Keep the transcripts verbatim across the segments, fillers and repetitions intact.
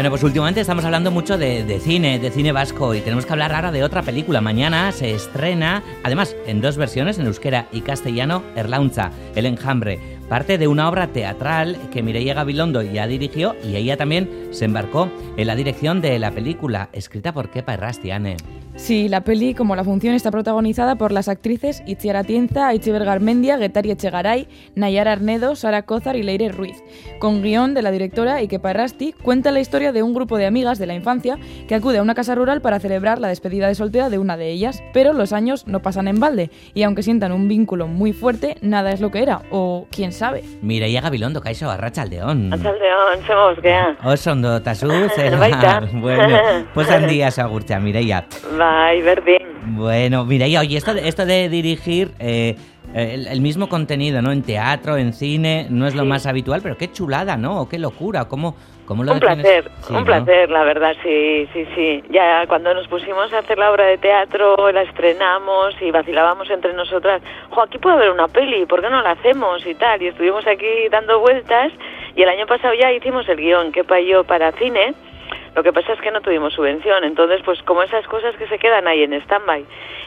Bueno, pues últimamente estamos hablando mucho de, de cine, de cine vasco, y tenemos que hablar ahora de otra película. Mañana se estrena, además en dos versiones, en euskera y castellano, Erlauntza, El Enjambre. Parte de una obra teatral que Mireia Gabilondo ya dirigió, y ella también se embarcó en la dirección de la película, escrita por Kepa Errastiane. Sí, la peli, como la función, está protagonizada por las actrices Itziar Atienza, Aitziber Garmendia, Getari Echegaray, Nayara Arnedo, Sara Cózar y Leire Ruiz. Con guión de la directora Kepa Errasti, cuenta la historia de un grupo de amigas de la infancia que acude a una casa rural para celebrar la despedida de soltera de una de ellas. Pero los años no pasan en balde, y aunque sientan un vínculo muy fuerte, nada es lo que era, o quién sabe. Mireia Gabilondo, kaixo, arratsaldeon. Arratsaldeon, zemos, gea. Oso ondo, tazu, zer Baita. Bueno, pues handia sagurtza, Mireia. Bai, berdin. Bueno, Mireia, oye, esto de, esto de dirigir eh, el, el mismo contenido, ¿no? En teatro, en cine, no es lo Sí. más habitual, pero qué chulada, ¿no? O qué locura, ¿cómo, cómo lo Un defines? placer, Sí, un ¿no? placer, la verdad, sí, sí, sí. Ya cuando nos pusimos a hacer la obra de teatro, la estrenamos y vacilábamos entre nosotras, jo, aquí puede haber una peli, ¿por qué no la hacemos? Y tal, y estuvimos aquí dando vueltas, y el año pasado ya hicimos el guión, Kepa y yo, para cine. Lo que pasa es que no tuvimos subvención, entonces pues como esas cosas que se quedan ahí en stand-by,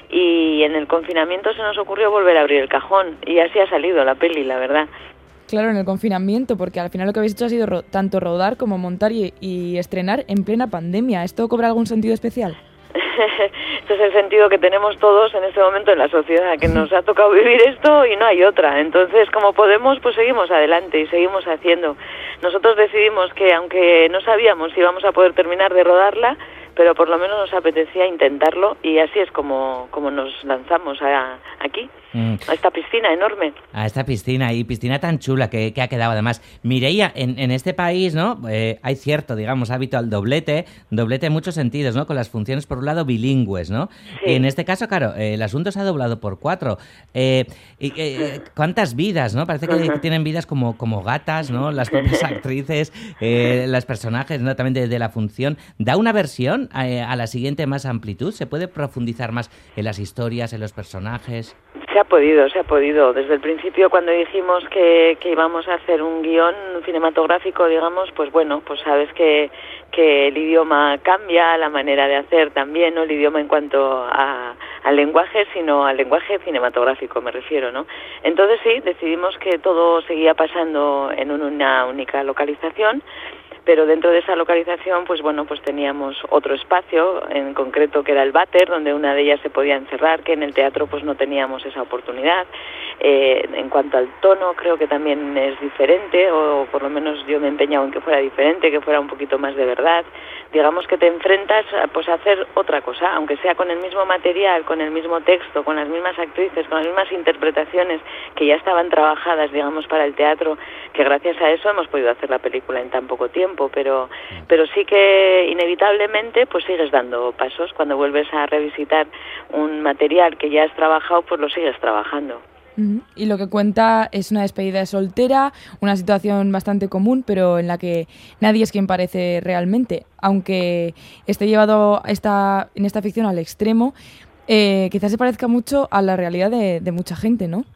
y en el confinamiento se nos ocurrió volver a abrir el cajón, y así ha salido la peli, la verdad. Claro, en el confinamiento, porque al final lo que habéis hecho ha sido ro- tanto rodar como montar y, y estrenar en plena pandemia. ¿Esto cobra algún sentido especial? Este es el sentido que tenemos todos en este momento en la sociedad, que nos ha tocado vivir esto y no hay otra. Entonces, como podemos, pues seguimos adelante y seguimos haciendo. Nosotros decidimos que, aunque no sabíamos si íbamos a poder terminar de rodarla, pero por lo menos nos apetecía intentarlo, y así es como, como nos lanzamos a, aquí, Mm. a esta piscina enorme. A esta piscina, y piscina tan chula que, que ha quedado además. Mireia, en, en este país, ¿no? Eh, hay cierto, digamos, hábito al doblete, doblete en muchos sentidos, ¿no? Con las funciones, por un lado, bilingües, ¿no? Sí. Y en este caso, claro, eh, el asunto se ha doblado por cuatro. Eh, y, eh, ¿Cuántas vidas, no? Parece que, que tienen vidas como, como gatas, ¿no? Las propias actrices, eh, los personajes, ¿no? También de, de la función. ¿Da una versión eh, a la siguiente más amplitud? ¿Se puede profundizar más en las historias, en los personajes? Se ha podido, se ha podido. Desde el principio, cuando dijimos que, que íbamos a hacer un guión cinematográfico, digamos, pues bueno, pues sabes que, que el idioma cambia, la manera de hacer también, no el idioma en cuanto a, al lenguaje, sino al lenguaje cinematográfico, me refiero, ¿no? Entonces sí, decidimos que todo seguía pasando en una única localización, pero dentro de esa localización, pues bueno, pues teníamos otro espacio, en concreto que era el váter, donde una de ellas se podía encerrar, que en el teatro pues no teníamos esa oportunidad. Eh, en cuanto al tono, creo que también es diferente, o por lo menos yo me he empeñado en que fuera diferente, que fuera un poquito más de verdad. Digamos que te enfrentas pues a hacer otra cosa, aunque sea con el mismo material, con el mismo texto, con las mismas actrices, con las mismas interpretaciones que ya estaban trabajadas, digamos, para el teatro, que gracias a eso hemos podido hacer la película en tan poco tiempo, pero pero sí que inevitablemente pues sigues dando pasos. Cuando vuelves a revisitar un material que ya has trabajado, pues lo sigues trabajando. Ujú. Y lo que cuenta es una despedida de soltera, una situación bastante común, pero en la que nadie es quien parece realmente. Aunque esté llevado esta, en esta ficción al extremo, eh, quizás se parezca mucho a la realidad de, de mucha gente, ¿no?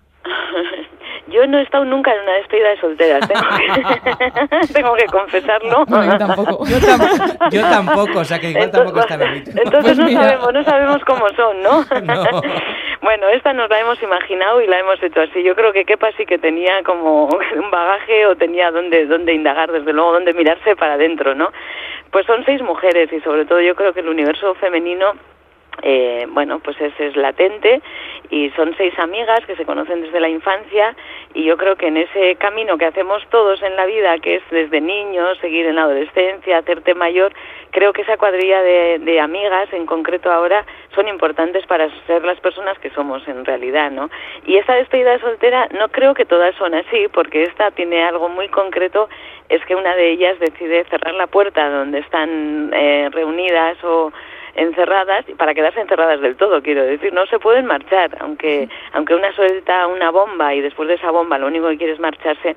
Yo no he estado nunca en una despedida de solteras, tengo que, tengo que confesarlo. No, yo tampoco. Yo, tam- yo tampoco, o sea que igual Entonces, tampoco está bonito. entonces Pues no mira. sabemos, no sabemos cómo son, ¿no? No. Bueno, esta nos la hemos imaginado y la hemos hecho así. Yo creo que Kepa sí que tenía como un bagaje, o tenía donde, donde indagar, desde luego, donde mirarse para adentro, ¿no? Pues son seis mujeres, y sobre todo yo creo que el universo femenino, Eh, bueno, pues es, es latente, y son seis amigas que se conocen desde la infancia, y yo creo que en ese camino que hacemos todos en la vida, que es desde niños, seguir en la adolescencia, hacerte mayor, creo que esa cuadrilla de, de amigas, en concreto ahora, son importantes para ser las personas que somos en realidad, ¿no? Y esta despedida de soltera no creo que todas son así, porque esta tiene algo muy concreto, es que una de ellas decide cerrar la puerta donde están eh, reunidas o encerradas, para quedarse encerradas del todo, quiero decir, no se pueden marchar, aunque aunque una suelta una bomba y después de esa bomba lo único que quiere es marcharse,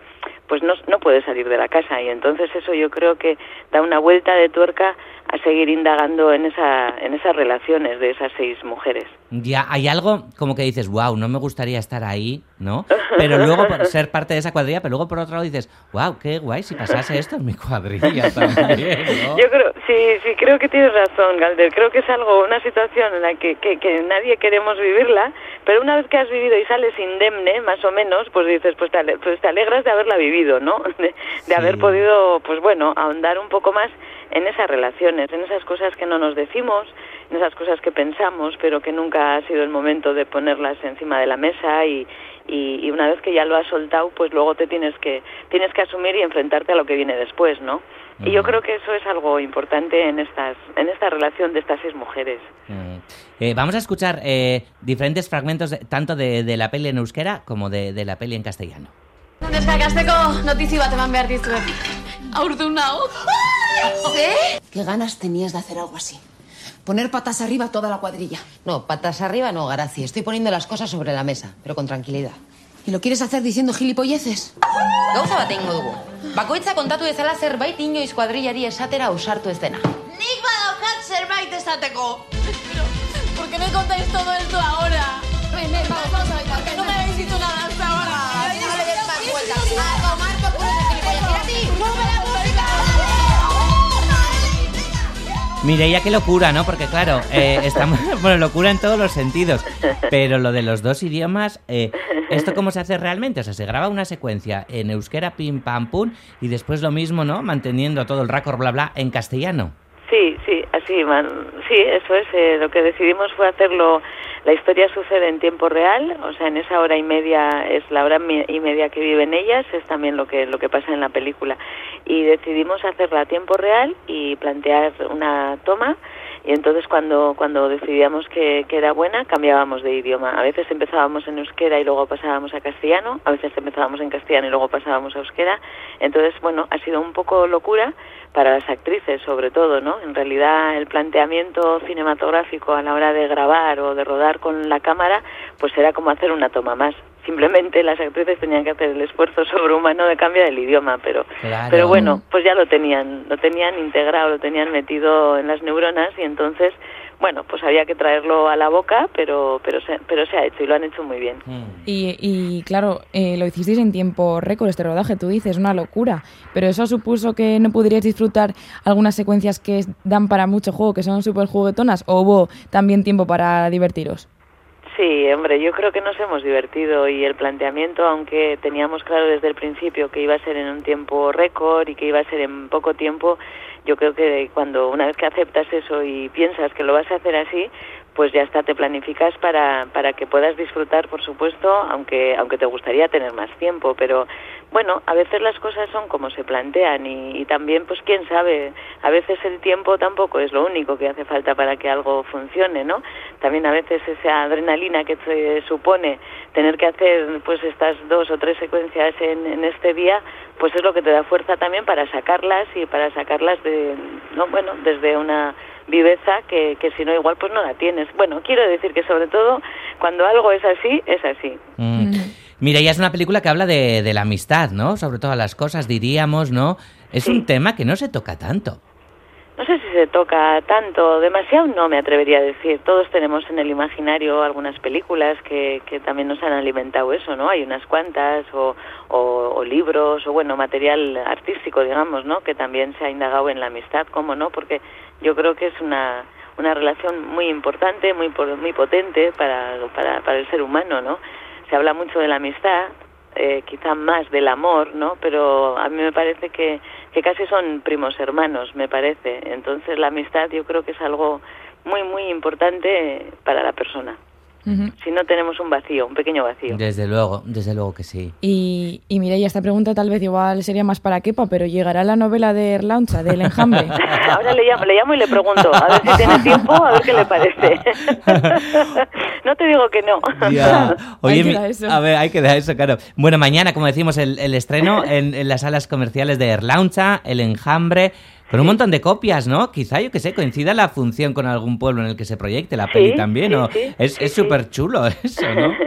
pues no, no puede salir de la casa, y entonces eso yo creo que da una vuelta de tuerca a seguir indagando en esa en esas relaciones de esas seis mujeres. Ya, hay algo como que dices, wow, no me gustaría estar ahí, ¿no? Pero luego por ser parte de esa cuadrilla, pero luego por otro lado dices, wow, qué guay si pasase esto en mi cuadrilla también, ¿no? Yo creo, sí, sí, creo que tienes razón, Galder. Creo que es algo, una situación en la que, que, que nadie queremos vivirla, pero una vez que has vivido y sales indemne, más o menos, pues dices, pues te, ale- pues te alegras de haberla vivido, ¿no? De, de Sí. haber podido, pues bueno, ahondar un poco más en esas relaciones, en esas cosas que no nos decimos, en esas cosas que pensamos, pero que nunca ha sido el momento de ponerlas encima de la mesa, y, y, y una vez que ya lo has soltado, pues luego te tienes que tienes que asumir y enfrentarte a lo que viene después, ¿no? Mm. Y yo creo que eso es algo importante en estas en esta relación de estas seis mujeres. Mm. Eh, vamos a escuchar eh, diferentes fragmentos de, tanto de, de la peli en euskera como de, de la peli en castellano. Descargasteko notizio bat eman behar dizuet. Aurdun nao. ¿Sí? ¿Qué ganas tenías de hacer algo así? Poner patas arriba a toda la cuadrilla. No, patas arriba no, Garazi. Estoy poniendo las cosas sobre la mesa, pero con tranquilidad. ¿Y lo quieres hacer diciendo gilipolleces? Gauza bat egingo dugu. Bakoitza kontatu dezala zerbait inoiz kuadrillari esatera ausartu ez dena. Nik badaukat zerbait esateko. Pero, ¿por qué me contáis todo esto ahora? Ven, ven, vamos, vamos a ver. ¿Por qué no me habéis dicho nada hasta ahora? No le des más vueltas. A tomar por culo de gilipollas. Mira a ti. ¡Sube la música! Mireia, qué locura, ¿no? Porque claro, eh, estamos, bueno, locura en todos los sentidos, pero lo de los dos idiomas, eh, ¿esto cómo se hace realmente? O sea, se graba una secuencia en euskera, pim, pam, pum, y después lo mismo, ¿no? Manteniendo todo el raccord, bla, bla, en castellano. Sí, sí, así, man. Sí, eso es. Eh, lo que decidimos fue hacerlo. La historia sucede en tiempo real, o sea, en esa hora y media es la hora y media que viven ellas, es también lo que lo que pasa en la película. Y decidimos hacerla a tiempo real y plantear una toma. Y entonces cuando cuando decidíamos que, que era buena, cambiábamos de idioma. A veces empezábamos en euskera y luego pasábamos a castellano, a veces empezábamos en castellano y luego pasábamos a euskera. Entonces, bueno, ha sido un poco locura para las actrices, sobre todo, ¿no? En realidad el planteamiento cinematográfico a la hora de grabar o de rodar con la cámara, pues era como hacer una toma más. Simplemente las actrices tenían que hacer el esfuerzo sobrehumano de cambiar el idioma, pero Claro. pero bueno, pues ya lo tenían, lo tenían integrado, lo tenían metido en las neuronas, y entonces, bueno, pues había que traerlo a la boca, pero pero se, pero se ha hecho y lo han hecho muy bien. Mm. Y, y claro, eh, lo hicisteis en tiempo récord, este rodaje, tú dices, una locura. Pero eso supuso que no pudierais disfrutar algunas secuencias que dan para mucho juego, que son súper juguetonas, ¿o hubo también tiempo para divertiros? Sí, hombre, yo creo que nos hemos divertido, y el planteamiento, aunque teníamos claro desde el principio que iba a ser en un tiempo récord y que iba a ser en poco tiempo, yo creo que cuando una vez que aceptas eso y piensas que lo vas a hacer así, pues ya está, te planificas para para que puedas disfrutar, por supuesto, aunque aunque te gustaría tener más tiempo, pero bueno, a veces las cosas son como se plantean, y, y también, pues quién sabe, a veces el tiempo tampoco es lo único que hace falta para que algo funcione, ¿no? También a veces esa adrenalina que te supone tener que hacer pues estas dos o tres secuencias en, en este día, pues es lo que te da fuerza también para sacarlas, y para sacarlas de, no, bueno, desde una viveza que, que si no igual pues no la tienes. Bueno, quiero decir que sobre todo cuando algo es así, es así. Mm. Mm. Mireia, es una película que habla de, de la amistad, ¿no? Sobre todas las cosas, diríamos, ¿no? Es Sí. un tema que no se toca tanto. No sé si se toca tanto, demasiado no me atrevería a decir. Todos tenemos en el imaginario algunas películas que, que también nos han alimentado eso, ¿no? Hay unas cuantas, o, o, o libros, o bueno, material artístico, digamos, ¿no? Que también se ha indagado en la amistad, ¿cómo no? Porque yo creo que es una, una relación muy importante, muy muy potente para, para, para el ser humano, ¿no? Se habla mucho de la amistad, eh, quizá más del amor, ¿no? Pero a mí me parece que, que casi son primos hermanos, me parece. Entonces la amistad yo creo que es algo muy, muy importante para la persona. Uh-huh. Si no tenemos un vacío, un pequeño vacío. Desde luego, desde luego que sí. Y, y Mireia, esta pregunta tal vez igual sería más para Kepa, pero ¿llegará la novela de Erlauncha, del Enjambre? Ahora le llamo, le llamo y le pregunto, a ver si tiene tiempo, a ver qué le parece. No te digo que no. Ya. Oye, Ahí mi- queda eso. a ver, ahí queda eso, claro. Bueno, mañana, como decimos, el, el estreno en, en las salas comerciales de Erlauncha, El Enjambre, con un montón de copias, ¿no? Quizá, yo que sé, coincida la función con algún pueblo en el que se proyecte la Sí, peli también, sí, ¿no? sí, es sí, es sí. súper chulo eso, ¿no?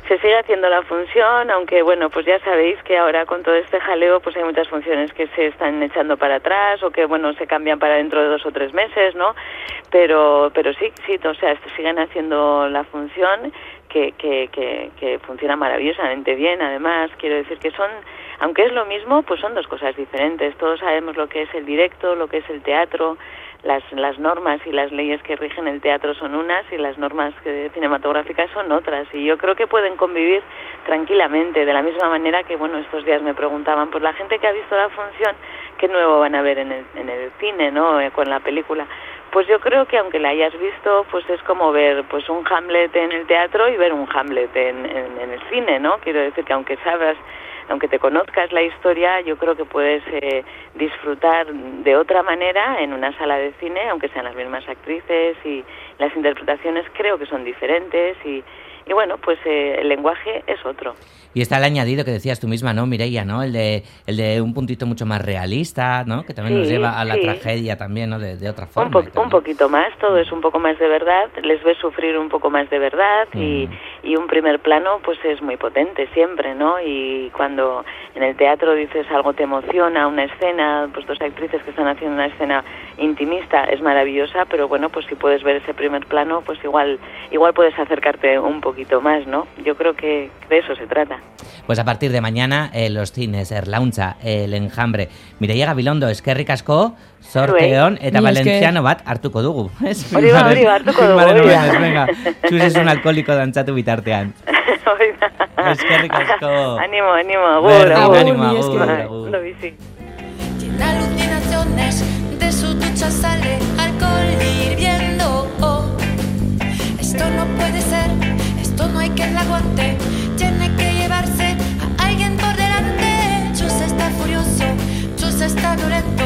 Se sigue haciendo la función, aunque bueno, pues ya sabéis que ahora con todo este jaleo pues hay muchas funciones que se están echando para atrás o que bueno, se cambian para dentro de dos o tres meses, ¿no? Pero pero sí, sí, o sea, siguen haciendo la función que que que, que funciona maravillosamente bien, además, quiero decir que son, aunque es lo mismo, pues son dos cosas diferentes. Todos sabemos lo que es el directo, lo que es el teatro. Las, las normas y las leyes que rigen el teatro son unas y las normas que, cinematográficas son otras, y yo creo que pueden convivir tranquilamente, de la misma manera que, bueno, estos días me preguntaban, pues la gente que ha visto la función, ¿qué nuevo van a ver en el, en el cine, ¿no?, eh, con la película? Pues yo creo que aunque la hayas visto, pues es como ver pues un Hamlet en el teatro y ver un Hamlet en, en, en el cine, ¿no? Quiero decir que aunque sabes, aunque te conozcas la historia, yo creo que puedes eh, disfrutar de otra manera en una sala de cine, aunque sean las mismas actrices, y las interpretaciones creo que son diferentes, y, y bueno, pues eh, el lenguaje es otro. Y está el añadido que decías tú misma, ¿no, Mireia, ¿no? El de, el de un puntito mucho más realista, ¿no? Que también sí, nos lleva a la sí. tragedia también, ¿no? De, de otra forma. Un, po- un poquito más, todo es un poco más de verdad, les ves sufrir un poco más de verdad, mm. y, y un primer plano pues es muy potente siempre, ¿no? Y cuando en el teatro dices algo te emociona, una escena, pues dos actrices que están haciendo una escena intimista es maravillosa, pero bueno, pues si puedes ver ese primer plano, pues igual, igual puedes acercarte un poquito más, ¿no? Yo creo que de eso se trata. Pues a partir de mañana, eh, los cines, Erlauntza, El Enjambre. Mireia Gabilondo, eskerrik asko, sorteon, eta valentziano bat hartuko dugu. Hori ba, hori ba, hartuko dugu. Vale, no, venga, Chus es un alcohólico dantzatu bitartean. Eskerrik asko. Ánimo, ánimo, agur, agur. Ánimo, agur, agur. Lo bici. Tiene alucinaciones, de su ducha sale alcohol hirviendo. Oh, esto no puede ser, esto no hay que la aguante. Tiene que llevarse a alguien por delante. Chus está furioso, Chus está violento.